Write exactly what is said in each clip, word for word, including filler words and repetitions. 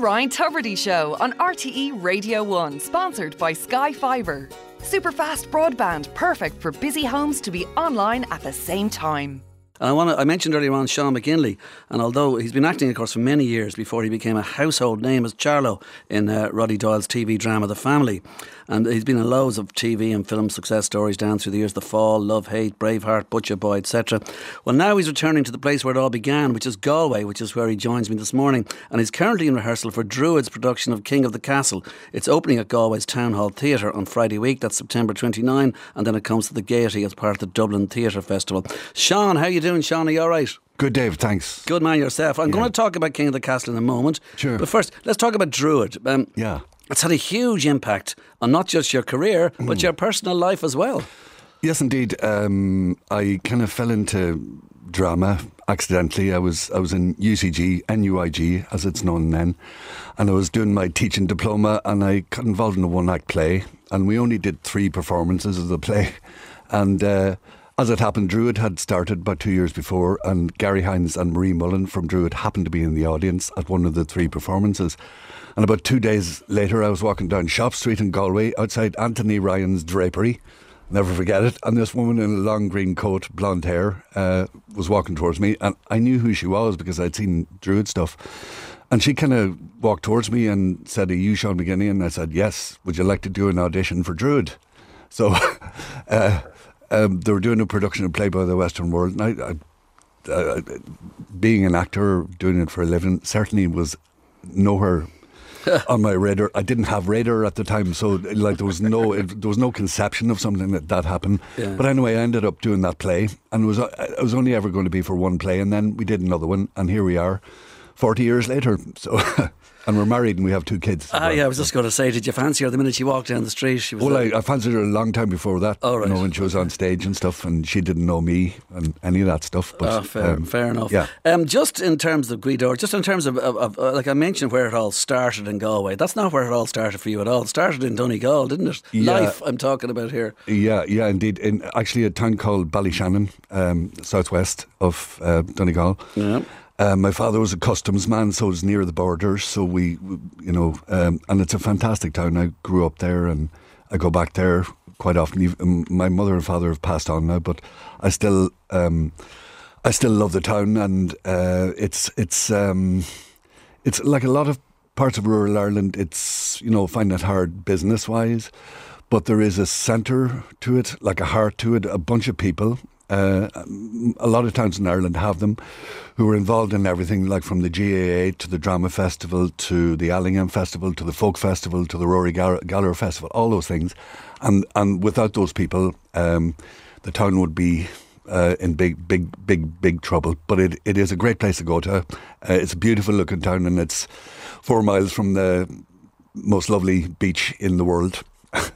Ryan Tubridy Show on R T E Radio one, sponsored by Sky Fibre. Super fast broadband, perfect for busy homes to be online at the same time. And I want to, I mentioned earlier on Sean McGinley, and although he's been acting, of course, for many years before he became a household name as Charlo in uh, Roddy Doyle's T V drama The Family, and he's been in loads of T V and film success stories down through the years: The Fall, Love, Hate, Braveheart, Butcher Boy, et cetera. Well, now he's returning to the place where it all began, which is Galway, which is where he joins me this morning, and he's currently in rehearsal for Druid's production of King of the Castle. It's opening at Galway's Town Hall Theatre on Friday week, that's September twenty-ninth, and then it comes to the Gaiety as part of the Dublin Theatre Festival. Sean, how you doing, Sean? Are you all right? Good, Dave, thanks. Good man yourself. I'm yeah. going to talk about King of the Castle in a moment. Sure. But first, let's talk about Druid. Um, yeah. It's had a huge impact on not just your career, mm. but your personal life as well. Yes, indeed. Um, I kind of fell into drama accidentally. I was I was in U C G, N U I G, as it's known then, and I was doing my teaching diploma, and I got involved in a one-act play, and we only did three performances of the play, and uh, as it happened, Druid had started about two years before, and Gary Hines and Marie Mullen from Druid happened to be in the audience at one of the three performances. And about two days later, I was walking down Shop Street in Galway outside Anthony Ryan's drapery. Never forget it. And this woman in a long green coat, blonde hair, uh, was walking towards me. And I knew who she was because I'd seen Druid stuff. And she kind of walked towards me and said, "Are you Sean McGinley?" And I said, "Yes. Would you like to do an audition for Druid?" So uh, um, they were doing a production of Play by the Western World. And I, I, uh, being an actor, doing it for a living, certainly was nowhere on my radar. I didn't have radar at the time, so like there was no it, there was no conception of something that that happened. Yeah. But anyway, I ended up doing that play, and it was it was only ever going to be for one play, and then we did another one, and here we are, forty years later. So. And we're married and we have two kids. Ah, well. yeah, I was just going to say, did you fancy her the minute she walked down the street? She was well, like, I, I fancied her a long time before that. Oh, right. You know, when she was on stage and stuff, and she didn't know me and any of that stuff. But, oh, fair, um, fair enough. Yeah. Um, just in terms of Guido, just in terms of, of, of uh, like I mentioned where it all started in Galway, that's not where it all started for you at all. It started in Donegal, didn't it? Yeah. Life, I'm talking about here. Yeah, yeah, indeed. In actually a town called Ballyshannon, um, southwest of uh, Donegal. Yeah. Um, my father was a customs man, so it was near the borders. So we, we you know, um, and it's a fantastic town. I grew up there, and I go back there quite often. Even, my mother and father have passed on now, but I still, um, I still love the town, and uh, it's it's um, it's like a lot of parts of rural Ireland. It's you know find it hard business wise, but there is a centre to it, like a heart to it. A bunch of people. Uh, a lot of towns in Ireland have them, who are involved in everything, like from the G A A to the Drama Festival to the Allingham Festival to the Folk Festival to the Rory Gallagher Festival, all those things. And and without those people, um, the town would be uh, in big, big, big, big trouble. But it, it is a great place to go to. Uh, it's a beautiful looking town, and it's four miles from the most lovely beach in the world.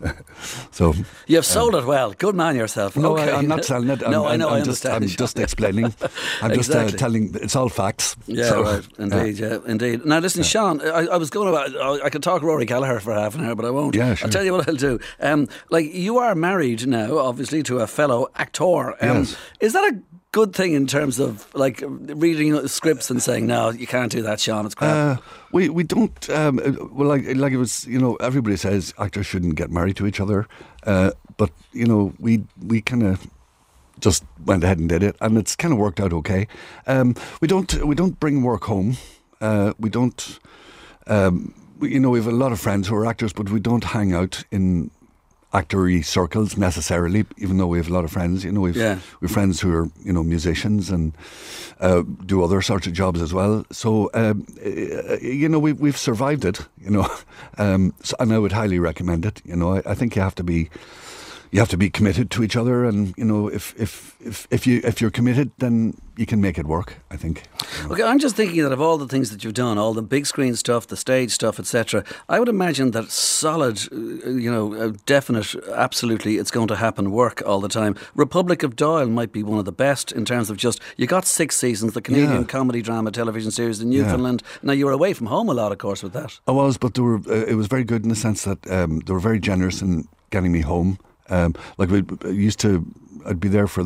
So you've sold um, it well. Good man yourself. No, okay. I, I'm not selling it. I'm, no, I know. I'm, I I'm just, understand. I'm just explaining. I'm just exactly. uh, telling. It's all facts. Yeah, so, right. Indeed. Yeah. yeah, indeed. Now, listen, yeah. Sean. I, I was going about. I could talk Rory Gallagher for half an hour, but I won't. Yeah, sure. I'll tell you what I'll do. Um, like you are married now, obviously, to a fellow actor. Um, yes. Is that a good thing in terms of like reading scripts and saying, no, you can't do that, Sean, it's crap? Uh, we we don't. Um, well, like like it was, you know, everybody says actors shouldn't get married to each other, uh, but you know, we we kind of just went ahead and did it, and it's kind of worked out okay. Um, we don't we don't bring work home. Uh, we don't. Um, we, you know, we have a lot of friends who are actors, but we don't hang out in actory circles necessarily, even though we have a lot of friends. You know, we've yeah. we've friends who are, you know, musicians and uh, do other sorts of jobs as well. So um, you know, we've we've survived it. You know, um, so, and I would highly recommend it. You know, I, I think you have to be. You have to be committed to each other, and you know, if if if if you if you're committed, then you can make it work, I think. You know. Okay, I'm just thinking that of all the things that you've done, all the big screen stuff, the stage stuff, et cetera, I would imagine that solid, you know, definite, absolutely, it's going to happen work all the time. Republic of Doyle might be one of the best in terms of just, you got six seasons, the Canadian yeah. comedy drama television series in Newfoundland. Yeah. Now, you were away from home a lot, of course, with that. I was, but they were, uh, it was very good in the sense that um, they were very generous in getting me home. Um, like we used to, I'd be there for the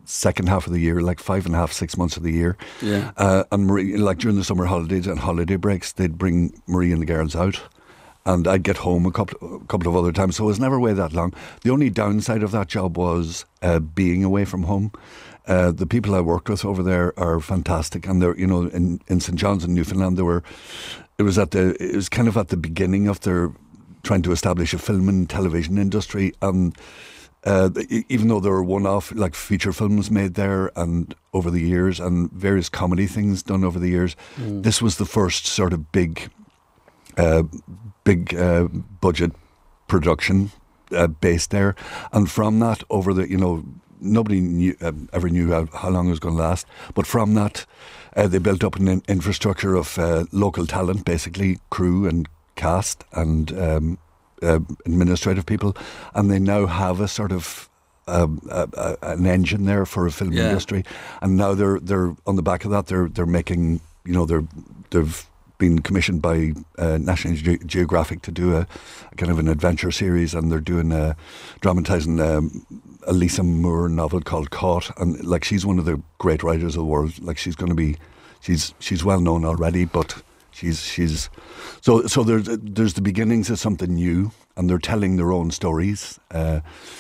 second half of the year, like five and a half, six months of the year. Yeah. Uh, and Marie, like during the summer holidays and holiday breaks, they'd bring Marie and the girls out. And I'd get home a couple, a couple of other times. So I was never away that long. The only downside of that job was uh, being away from home. Uh, the people I worked with over there are fantastic. And they're, you know, in, in Saint John's in Newfoundland, they were, it was at the, it was kind of at the beginning of their trying to establish a film and television industry. And uh, even though there were one-off, like feature films made there and over the years and various comedy things done over the years, mm. this was the first sort of big... Uh, big uh, budget production uh, based there, and from that over the, you know, nobody knew, uh, ever knew how, how long it was going to last, but from that uh, they built up an in- infrastructure of uh, local talent, basically crew and cast and um, uh, administrative people, and they now have a sort of um, a, a, an engine there for a film yeah. industry, and now they're they're on the back of that they're they're making, you know, they're they've been commissioned by uh, National Ge- Geographic to do a, a kind of an adventure series, and they're doing a dramatising um, a Lisa Moore novel called Caught, and like she's one of the great writers of the world. Like she's going to be, she's she's well known already, but she's she's so so there's there's the beginnings of something new, and they're telling their own stories. Uh,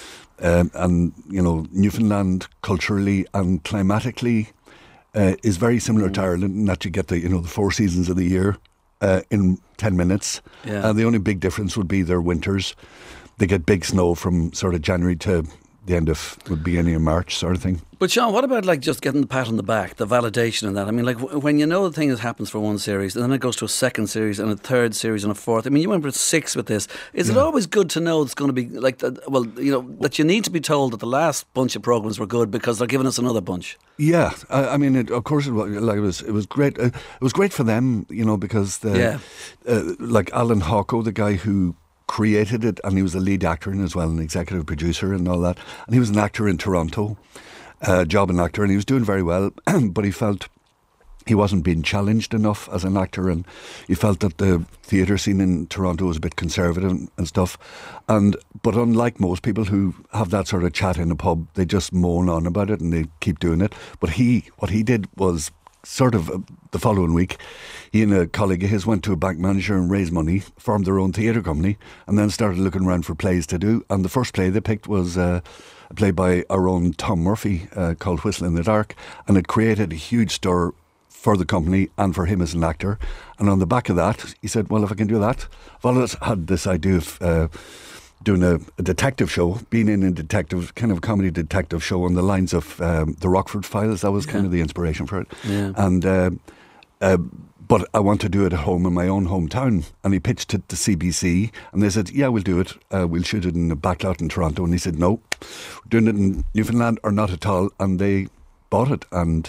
um, and you know, Newfoundland culturally and climatically. Uh, is very similar mm. to Ireland in that you get the, you know, the four seasons of the year uh, in ten minutes. Yeah. And the only big difference would be their winters. They get big snow from sort of January to the end of, the beginning of March sort of thing. But Sean, what about like just getting the pat on the back, the validation and that? I mean, like w- when you know the thing that happens for one series and then it goes to a second series and a third series and a fourth. I mean, you went for six with this. Is yeah. it always good to know it's going to be like, the, well, you know, that you need to be told that the last bunch of programmes were good because they're giving us another bunch? Yeah, I, I mean, it, of course, it was, like it was. It was great. Uh, it was great for them, you know, because the, yeah. uh, like Alan Hawco, the guy who created it, and he was the lead actor in as well, an executive producer and all that. And he was an actor in Toronto, uh, job an actor, and he was doing very well. But he felt he wasn't being challenged enough as an actor, and he felt that the theatre scene in Toronto was a bit conservative and, and stuff. And but unlike most people who have that sort of chat in a pub, they just moan on about it and they keep doing it. But he, what he did was sort of uh, the following week, he and a colleague of his went to a bank manager and raised money, formed their own theatre company, and then started looking around for plays to do. And the first play they picked was uh, a play by our own Tom Murphy uh, called Whistle in the Dark, and it created a huge stir for the company and for him as an actor. And on the back of that, he said, well, if I can do that, I've always had this idea of uh, doing a, a detective show, being in a detective, kind of comedy detective show on the lines of um, the Rockford Files. That was kind yeah. of the inspiration for it. Yeah. And uh, uh, but I want to do it at home in my own hometown. And he pitched it to C B C, and they said, yeah, we'll do it. Uh, we'll shoot it in a backlot in Toronto. And he said, no, we're doing it in Newfoundland or not at all. And they bought it, and...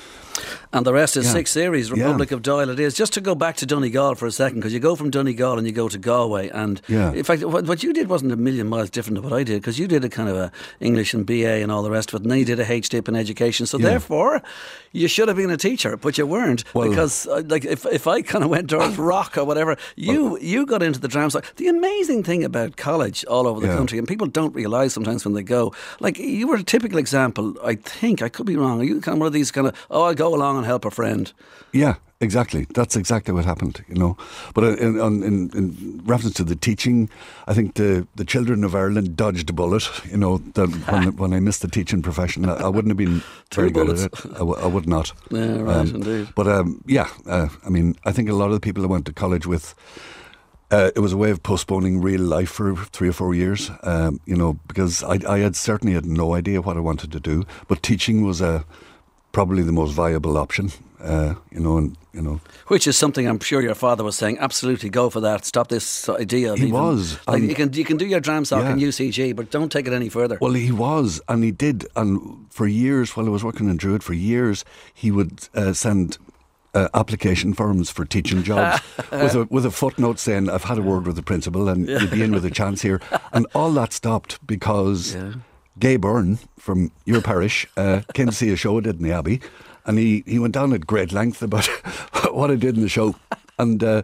And the rest is yeah. six series, Republic yeah. of Doyle it is. Just to go back to Donegal for a second, because you go from Donegal and you go to Galway, and yeah. in fact what, what you did wasn't a million miles different to what I did, because you did a kind of a English and B A and all the rest of it, and then you did a H D I P in education, so yeah. therefore you should have been a teacher, but you weren't, well, because uh, like if if I kind of went towards rock or whatever, you well, you got into the drama side. The amazing thing about college all over the yeah. country, and people don't realise sometimes when they go, like you were a typical example, I think, I could be wrong, are you kind of one of these kind of, oh, I'll go along and help a friend? Yeah, exactly. That's exactly what happened, you know. But in, in, in reference to the teaching, I think the, the children of Ireland dodged a bullet, you know, that when, when I missed the teaching profession, I, I wouldn't have been very good at it. I, w- I would not. Yeah, right, um, indeed. But um, yeah, uh, I mean, I think a lot of the people I went to college with, Uh, it was a way of postponing real life for three or four years, um, you know, because I, I had certainly had no idea what I wanted to do, but teaching was a probably the most viable option, uh, you know, and you know, which is something I'm sure your father was saying. Absolutely, go for that. Stop this idea. Of he even, was. Like you can you can do your dram sock yeah. in U C G, but don't take it any further. Well, he was, and he did, and for years while I was working in Druid, for years he would uh, send. Uh, application forms for teaching jobs with a with a footnote saying I've had a word with the principal and yeah. you'll be in with a chance here, and all that stopped because yeah. Gay Byrne from your parish uh, came to see a show I did in the Abbey, and he, he went down at great length about what I did in the show, and uh,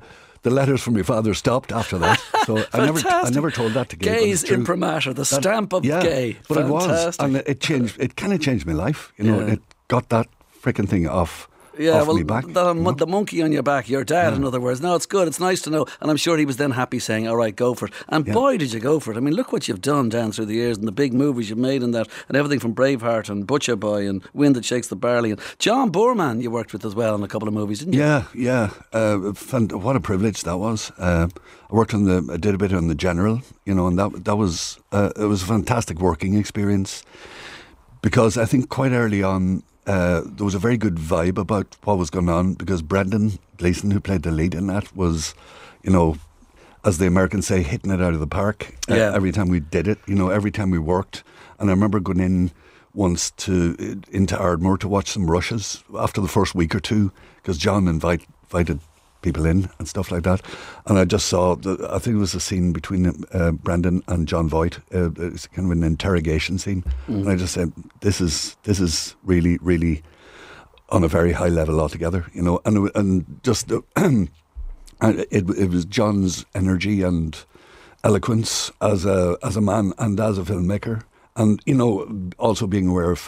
the letters from your father stopped after that. So I never, I never told that to Gay. Gay's imprimatur, the that, stamp of yeah, Gay. But Fantastic. it was, and it changed. It kind of changed my life. You know, Yeah. it got that freaking thing off. Yeah, off well, me back, the, you know? the monkey on your back, your dad, yeah. in other words. No, it's good. It's nice to know. And I'm sure he was then happy saying, all right, go for it. And yeah. boy, did you go for it. I mean, look what you've done down through the years and the big movies you've made and that, and everything from Braveheart and Butcher Boy and Wind That Shakes the Barley. And John Boorman you worked with as well in a couple of movies, didn't you? Yeah, yeah. Uh, what a privilege that was. Uh, I worked on the, I did a bit on The General, you know, and that that was, uh, it was a fantastic working experience because I think quite early on, Uh, there was a very good vibe about what was going on because Brendan Gleeson, who played the lead in that, was, you know, as the Americans say, hitting it out of the park uh, yeah. every time we did it, you know, every time we worked. And I remember going in once to into Ardmore to watch some rushes after the first week or two because John invite, invited people in and stuff like that. And I just saw, the, I think it was a scene between uh, Brendan and John Voight. Uh, it's kind of an interrogation scene. Mm. And I just said, this is this is really, really on a very high level altogether, you know. And and just, uh, it, it was John's energy and eloquence as a, as a man and as a filmmaker. And, you know, also being aware of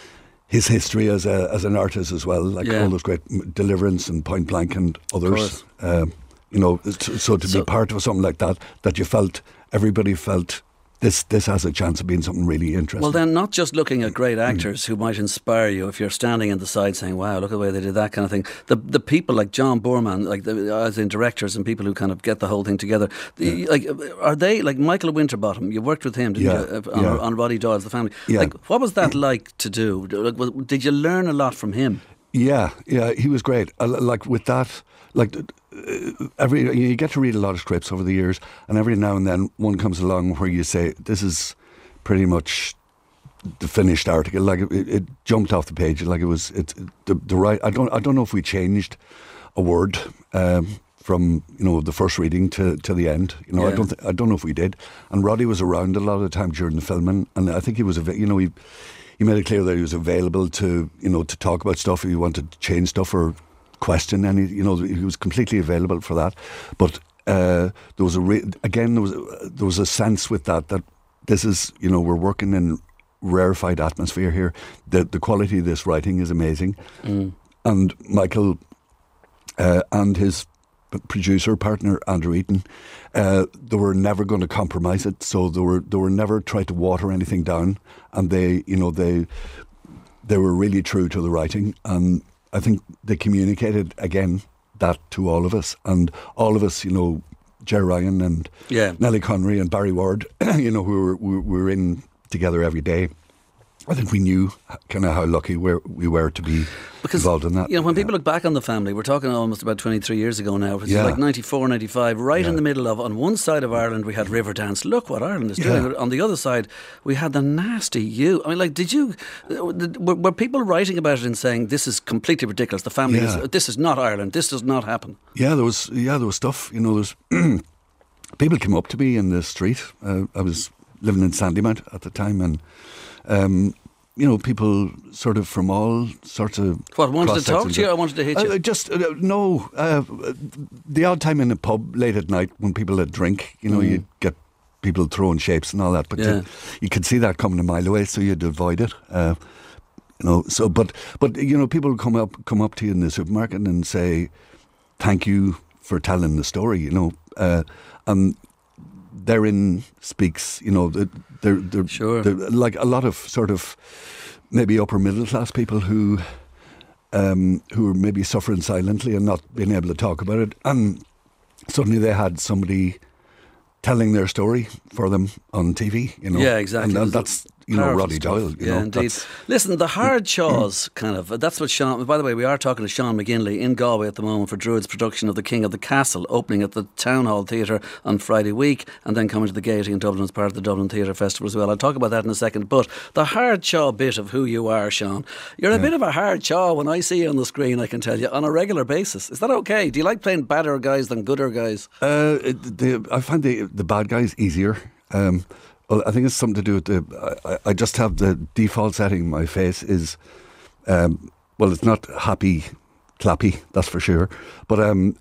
his history as a as an artist as well, like yeah. all those great Deliverance and Point Blank and others. Um, you know, so to so, be part of something like that, that you felt, everybody felt this this has a chance of being something really interesting. Well, then, not just looking at great actors mm. who might inspire you if you're standing in the side saying, wow, look at the way they did that kind of thing. The the people like John Boorman, like the, as in directors and people who kind of get the whole thing together, the, yeah. like are they, like Michael Winterbottom, you worked with him, didn't yeah. you, on, yeah. on Roddy Doyle's The Family. Yeah. Like, what was that like to do? Like, did you learn a lot from him? Yeah, yeah, he was great. Uh, like with that, like uh, every you get to read a lot of scripts over the years, and every now and then one comes along where you say, this is pretty much the finished article. Like it, it jumped off the page. Like it was. It the the right. I don't. I don't know if we changed a word um, from you know the first reading to, to the end. You know, yeah. I don't. Th- I don't know if we did. And Roddy was around a lot of the time during the filming, and I think he was. You know, he he made it clear that he was available to you know to talk about stuff if you wanted to change stuff or question any. You know, he was completely available for that. But uh, there was a re- again there was a, there was a sense with that that. This is, you know, we're working in rarefied atmosphere here. The the quality of this writing is amazing. Mm. And Michael uh, and his producer partner, Andrew Eaton, uh, they were never going to compromise it. So they were they were never trying to water anything down. And they, you know, they they were really true to the writing. And I think they communicated, again, that to all of us. And all of us, you know, Jerry Ryan and yeah. Nellie Connery and Barry Ward, you know, who were, we were in together every day. I think we knew kind of how lucky we're, we were to be because, involved in that. You know, when yeah. people look back on The Family, we're talking almost about twenty-three years ago now. It's yeah. like ninety-four, ninety-five, right yeah. in the middle of, on one side of Ireland, we had Riverdance. Look what Ireland is doing. Yeah. On the other side, we had the nasty you. I mean, like, did you, were, were people writing about it and saying, this is completely ridiculous, The Family, yeah. is, this is not Ireland, this does not happen? Yeah, there was, yeah, there was stuff, you know, there's... People came up to me in the street. Uh, I was living in Sandymount at the time, and um, you know, people sort of from all sorts of what wanted to talk to you. I wanted to hit you. Uh, just uh, no. Uh, the odd time in a pub late at night when people had drink, you know, mm. you'd get people throwing shapes and all that, but yeah. you, you could see that coming a mile away, so you'd avoid it. Uh, you know, so but but you know, people would come up come up to you in the supermarket and say, "Thank you for telling the story." You know. Uh, And therein speaks, you know, they're, they're, sure. they're like a lot of sort of maybe upper middle class people who um, who are maybe suffering silently and not being able to talk about it. And suddenly they had somebody telling their story for them on T V, you know. Yeah, exactly. And that's, you know, Roddy Doyle. You yeah, know, indeed. Listen, the hard chaws, kind of, that's what Sean, by the way, we are talking to Sean McGinley in Galway at the moment for Druid's production of The King of the Castle, opening at the Town Hall Theatre on Friday week, and then coming to the Gaiety in Dublin as part of the Dublin Theatre Festival as well. I'll talk about that in a second. But the hard chaw bit of who you are, Sean, you're a yeah. bit of a hard chaw when I see you on the screen, I can tell you, on a regular basis. Is that okay? Do you like playing badder guys than gooder guys? Uh, the, I find the, the bad guys easier. Um Well, I think it's something to do with the. I, I just have the default setting. My face is, um, well, it's not happy, clappy. That's for sure. But um,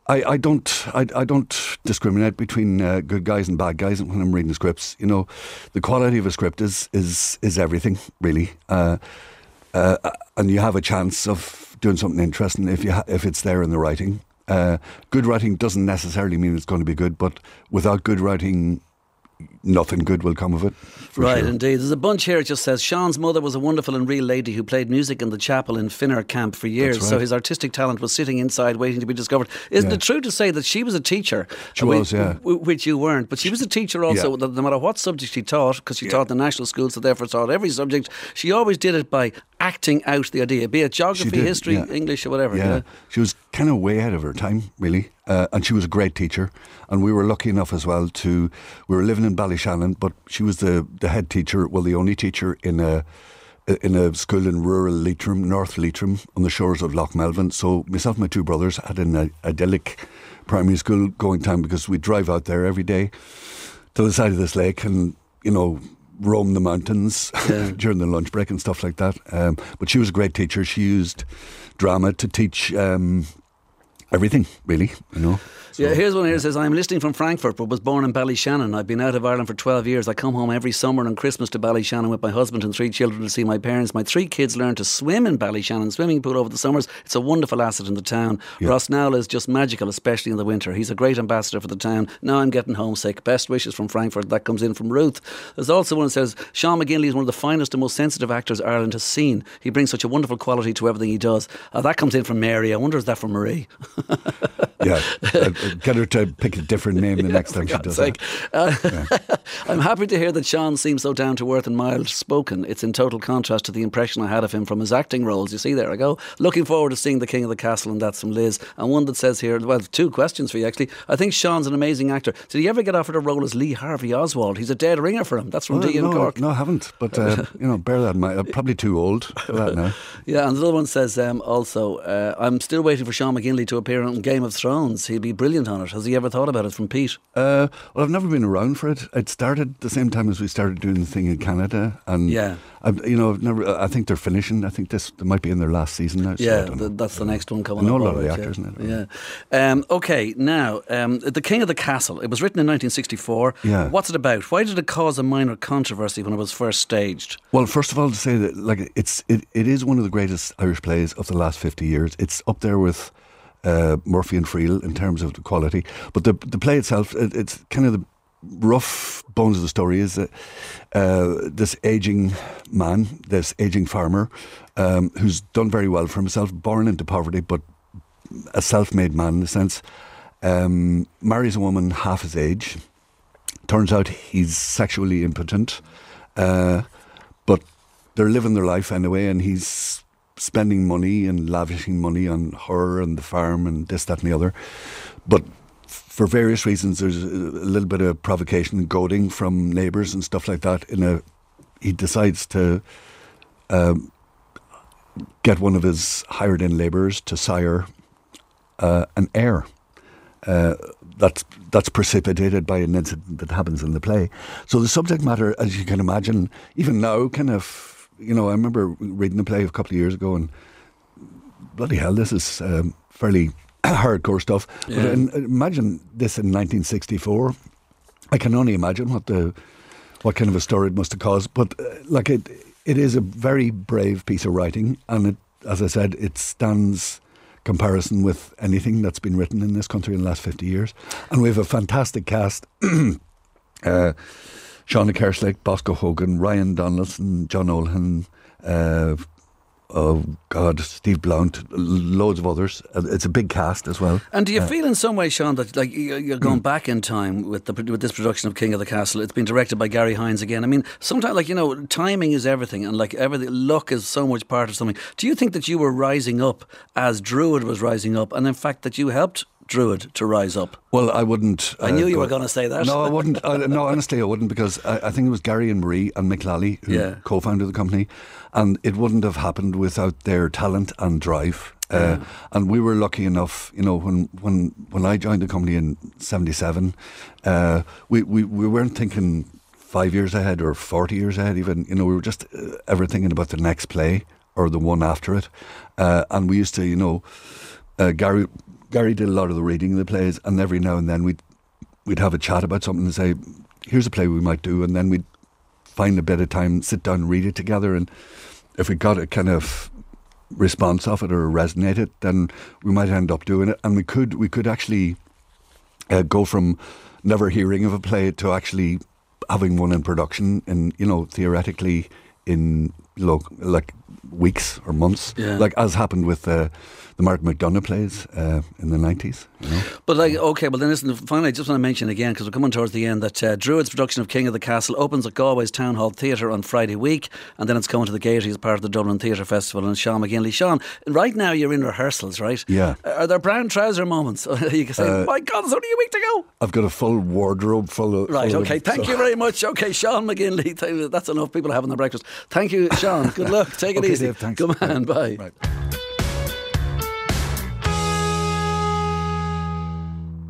I, I don't I, I don't discriminate between uh, good guys and bad guys when I'm reading the scripts. You know, the quality of a script is is is everything really, uh, uh, and you have a chance of doing something interesting if you ha- if it's there in the writing. Uh, good writing doesn't necessarily mean it's going to be good, but without good writing, nothing good will come of it. Right, sure. Indeed. There's a bunch here. It just says Sean's mother was a wonderful and real lady who played music in the chapel in Finner Camp for years. Right. So his artistic talent was sitting inside waiting to be discovered. Isn't yeah. it true to say that she was a teacher? She was, yeah. W- which you weren't. But she was a teacher also, yeah. that no matter what subject she taught, because she yeah. taught the national schools, so therefore taught every subject, she always did it by acting out the idea, be it geography, did, history, yeah. English or whatever. Yeah, yeah. She was kind of way ahead of her time, really. Uh, and she was a great teacher. And we were lucky enough as well to, we were living in Ballyshannon, but she was the, the head teacher, well, the only teacher in a in a school in rural Leitrim, North Leitrim, on the shores of Loch Melvin. So myself and my two brothers had an uh, idyllic primary school going time because we'd drive out there every day to the side of this lake and, you know, roam the mountains yeah. during the lunch break and stuff like that. Um, but she was a great teacher. She used drama to teach um, everything, really, you know. So, yeah, here's one here that says, I'm listening from Frankfurt but was born in Ballyshannon. I've been out of Ireland for twelve years. I come home every summer and Christmas to Ballyshannon with my husband and three children to see my parents. My three kids learn to swim in Ballyshannon swimming pool over the summers. It's a wonderful asset in the town. Yeah. Ross Nowell is just magical, especially in the winter. He's a great ambassador for the town. Now I'm getting homesick. Best wishes from Frankfurt. That comes in from Ruth. There's also one that says, Sean McGinley is one of the finest and most sensitive actors Ireland has seen. He brings such a wonderful quality to everything he does. Uh, that comes in from Mary. I wonder is that from Marie? yeah, uh, get her to pick a different name the yeah, next time she does sake. that. Uh, yeah. I'm happy to hear that Sean seems so down to earth and mild spoken. It's in total contrast to the impression I had of him from his acting roles. You see, there I go. Looking forward to seeing The King of the Castle, and that's from Liz. And one that says here, well, two questions for you actually. I think Sean's an amazing actor. Did he ever get offered a role as Lee Harvey Oswald? He's a dead ringer for him. That's from well, D in no, Cork. No, I haven't. But, uh, you know, bear that in mind. I'm probably too old for that now. Yeah, and the other one says um, also, uh, I'm still waiting for Sean McGinley to appear on Game of Thrones. He'd be brilliant on it. Has he ever thought about it? From Pete? Uh, well, I've never been around for it. It started the same time as we started doing the thing in Canada, and yeah, I've, you know, I've never. I think they're finishing. I think this they might be in their last season now. So yeah, the, that's the next one coming. I know up a lot of the right, actors yeah. in it. Yeah. Um, okay, now um, The King of the Castle. It was written in nineteen sixty-four. Yeah. What's it about? Why did it cause a minor controversy when it was first staged? Well, first of all, to say that like it's it, it is one of the greatest Irish plays of the last fifty years. It's up there with Uh, Murphy and Friel in terms of the quality, but the the play itself, it, it's kind of the rough bones of the story is that uh, this aging man, this aging farmer, um, who's done very well for himself, born into poverty, but a self-made man in a sense, um, marries a woman half his age. Turns out he's sexually impotent, uh, but they're living their life anyway, and he's spending money and lavishing money on her and the farm and this, that and the other. But for various reasons, there's a little bit of provocation and goading from neighbours and stuff like that. In a, he decides to um, get one of his hired-in labourers to sire uh, an heir. Uh, that's that's precipitated by an incident that happens in the play. So the subject matter, as you can imagine, even now, kind of, you know, I remember reading the play a couple of years ago and bloody hell, this is um, fairly hardcore stuff. Yeah. But in, imagine this in nineteen sixty-four. I can only imagine what the what kind of a story it must have caused. But uh, like it, it is a very brave piece of writing, and it, as I said, it stands comparison with anything that's been written in this country in the last fifty years. And we have a fantastic cast. uh, Shauna Kerslake, Bosco Hogan, Ryan Donaldson, John Olhan, uh, oh God, Steve Blount, loads of others. It's a big cast as well. And do you uh, feel in some way, Sean, that like you're going mm. back in time with the with this production of King of the Castle? It's been directed by Gary Hines again. I mean, sometimes, like, you know, timing is everything, and like everything, luck is so much part of something. Do you think that you were rising up as Druid was rising up, and in fact that you helped Druid to rise up? Well, I wouldn't. I uh, knew you go, were going to say that. No, I wouldn't. uh, no, honestly, I wouldn't, because I, I think it was Gary and Marie and Mick Lally who yeah. co-founded the company, and it wouldn't have happened without their talent and drive. Uh, yeah. And we were lucky enough, you know, when when, when I joined the company in seventy-seven, uh, we, we, we weren't thinking five years ahead or forty years ahead even. You know, we were just uh, ever thinking about the next play or the one after it. Uh, and we used to, you know, uh, Gary... Gary did a lot of the reading of the plays, and every now and then we'd we'd have a chat about something and say, here's a play we might do, and then we'd find a bit of time, sit down and read it together, and if we got a kind of response off it or resonated, then we might end up doing it. And we could we could actually uh, go from never hearing of a play to actually having one in production, in, you know, theoretically in lo- like weeks or months, yeah. like as happened with uh, the Mark McDonagh plays uh, in the nineties. You know? But like, okay, well then listen, finally I just want to mention again, because we're coming towards the end, that uh, Druid's production of King of the Castle opens at Galway's Town Hall Theatre on Friday week, and then it's coming to the Gaiety as part of the Dublin Theatre Festival. And Sean McGinley, Sean, right now you're in rehearsals, right? Yeah. Are there brown trouser moments? You can say, uh, my God, there's only a week to go. I've got a full wardrobe full of... Right, full okay, of, thank so. you very much. Okay, Sean McGinley, that's enough people having their breakfast. Thank you, Sean. Good luck. Take it okay, easy. Dave, thanks. Come on, bye. Right.